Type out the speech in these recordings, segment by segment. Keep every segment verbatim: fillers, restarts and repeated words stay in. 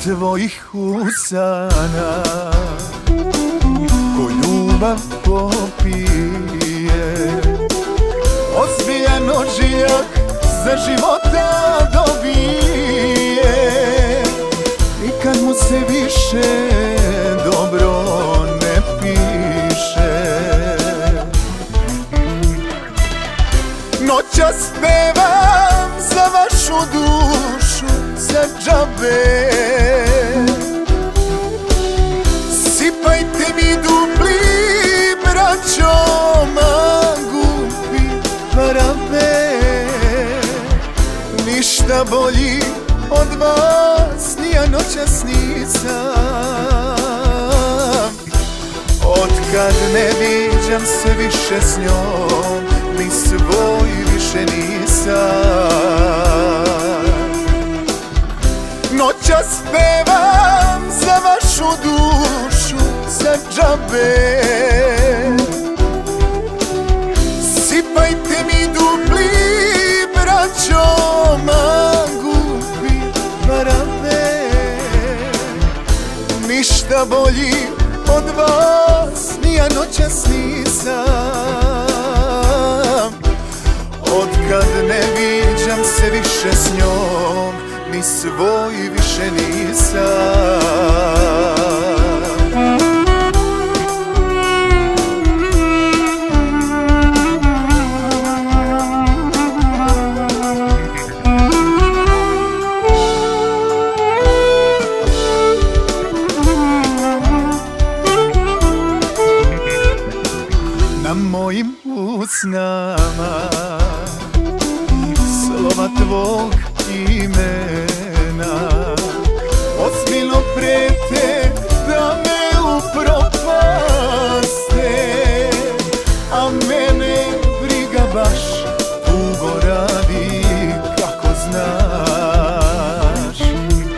tvojih usana, ko ljubav popije, ozbiljan ožiljak za života dobije. I kad mu se više dobro ne piše, noćas pevam za vašu dušu, za džabe. Sipajte mi dupli, braćo, mangupi parabe. Ništa bolji od vas ni ja noćas nisam. Otkad ne viđam se više s njom, ni svoj više nisam. Noćas pevam za vašu dušu, za džabe. Sipajte mi dupli, braćo, mangupi parabe. Ništa bolji od vas ni ja noćas nisam. Otkad ne viđam se više s njom, ni svoj više nisam. Na mojim usnama slova tvog imena ozbiljno prete da me upropaste, a mene briga baš tugo radi, kako znaš.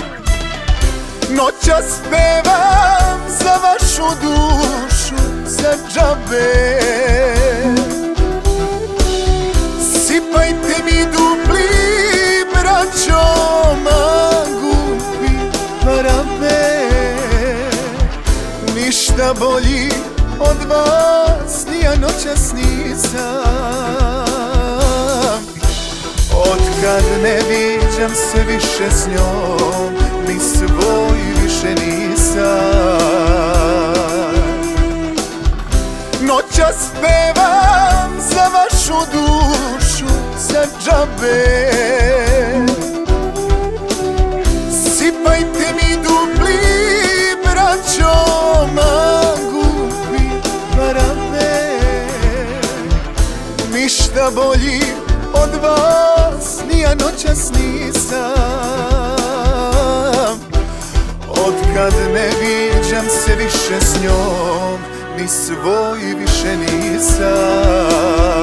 Noćas pevam za vašu dušu, za džabe. Sipajte mi dupli, braćo, mangupi parabe. Ništa bolji od vas ni ja noćas nisam. Otkad ne viđam se više s njom, ni svoj više nisam. Noćas pevam za vašu dušu, za džabe. Sipajte mi dupli, braćo, mangupi parabe. Ništa bolji od vas ni ja noćas nisam. Otkad ne viđam se više s njom, ni svoj više nisam.